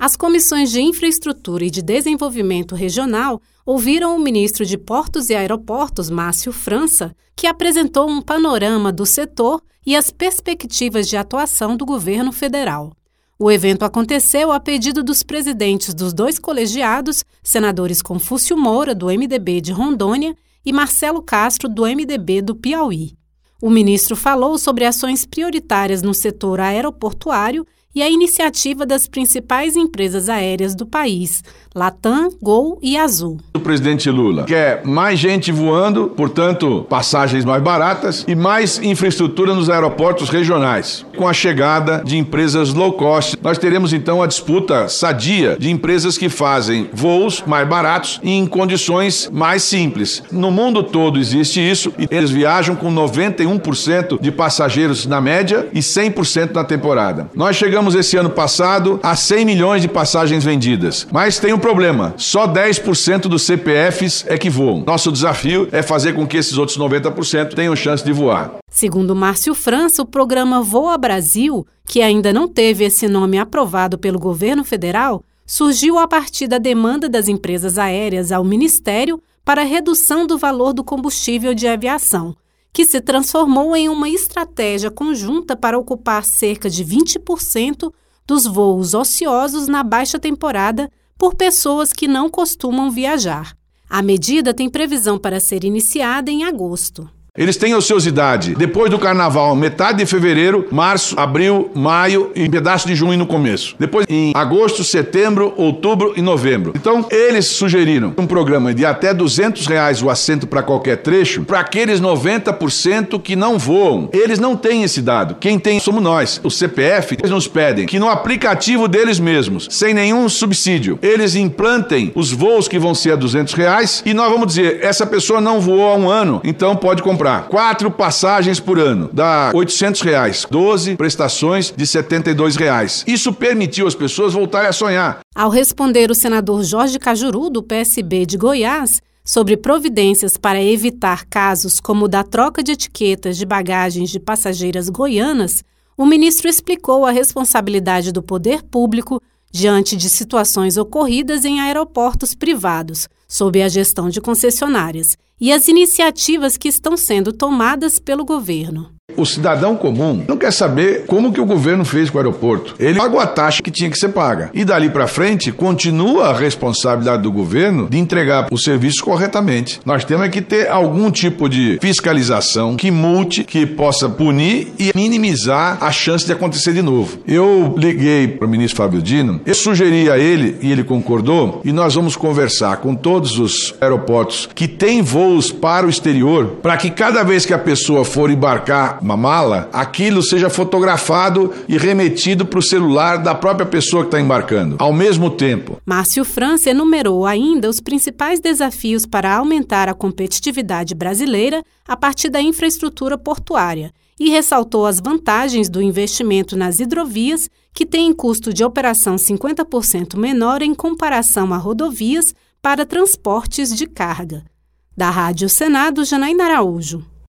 As comissões de Infraestrutura e de Desenvolvimento Regional ouviram o ministro de Portos e Aeroportos, Márcio França, que apresentou um panorama do setor e as perspectivas de atuação do governo federal. O evento aconteceu a pedido dos presidentes dos dois colegiados, senadores Confúcio Moura, do MDB de Rondônia, e Marcelo Castro, do MDB do Piauí. O ministro falou sobre ações prioritárias no setor aeroportuário e a iniciativa das principais empresas aéreas do país, Latam, Gol e Azul. O presidente Lula quer mais gente voando, portanto, passagens mais baratas e mais infraestrutura nos aeroportos regionais. Com a chegada de empresas low cost, nós teremos então a disputa sadia de empresas que fazem voos mais baratos e em condições mais simples. No mundo todo existe isso e eles viajam com 91% de passageiros na média e 100% na temporada. Nós chegamos esse ano passado a 100 milhões de passagens vendidas. Mas tem um problema, só 10% dos CPFs é que voam. Nosso desafio é fazer com que esses outros 90% tenham chance de voar. Segundo Márcio França, o programa Voa Brasil, que ainda não teve esse nome aprovado pelo governo federal, surgiu a partir da demanda das empresas aéreas ao Ministério para a redução do valor do combustível de aviação, que se transformou em uma estratégia conjunta para ocupar cerca de 20% dos voos ociosos na baixa temporada por pessoas que não costumam viajar. A medida tem previsão para ser iniciada em agosto. Eles têm ociosidade depois do carnaval, metade de fevereiro, março, abril, maio e um pedaço de junho no começo. Depois em agosto, setembro, outubro e novembro. Então, eles sugeriram um programa de até R$200 o assento para qualquer trecho, para aqueles 90% que não voam. Eles não têm esse dado. Quem tem somos nós. O CPF, eles nos pedem que no aplicativo deles mesmos, sem nenhum subsídio, eles implantem os voos que vão ser a R$200 e nós vamos dizer, essa pessoa não voou há um ano, então pode comprar 4 passagens por ano, dá R$800, 12 prestações de R$72. Isso permitiu às pessoas voltarem a sonhar. Ao responder o senador Jorge Cajuru, do PSB de Goiás, sobre providências para evitar casos como o da troca de etiquetas de bagagens de passageiras goianas, o ministro explicou a responsabilidade do poder público diante de situações ocorridas em aeroportos privados, sob a gestão de concessionárias, e as iniciativas que estão sendo tomadas pelo governo. O cidadão comum não quer saber como que o governo fez com o aeroporto. Ele pagou a taxa que tinha que ser paga. E dali para frente, continua a responsabilidade do governo de entregar o serviço corretamente. Nós temos que ter algum tipo de fiscalização que multe, que possa punir e minimizar a chance de acontecer de novo. Eu liguei para o ministro Fábio Dino, eu sugeri a ele, e ele concordou, e nós vamos conversar com todos os aeroportos que têm voos para o exterior, para que cada vez que a pessoa for embarcar uma mala, aquilo seja fotografado e remetido para o celular da própria pessoa que está embarcando, ao mesmo tempo. Márcio França enumerou ainda os principais desafios para aumentar a competitividade brasileira a partir da infraestrutura portuária e ressaltou as vantagens do investimento nas hidrovias, que têm custo de operação 50% menor em comparação a rodovias para transportes de carga. Da Rádio Senado, Janaína Araújo.